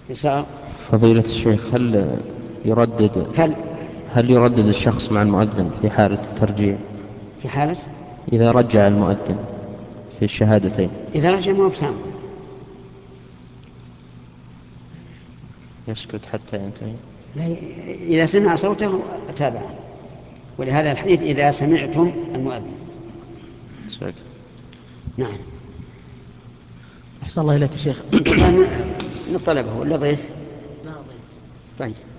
يسار. فضيلة الشيخ، يردد هل هل يردد الشخص مع المؤذن في حالة الترجيع في حالة إذا رجع المؤذن في الشهادتين؟ إذا رجع ما هو بسام. يسكت حتى ينتهي. إذا سمع صوته تابع، ولهذا الحديث إذا سمعتم المؤذن. سكت. نعم. أحسن الله إليك يا شيخ. طبعا الطلبة ولا ضيف؟ لا ضيف. طيب.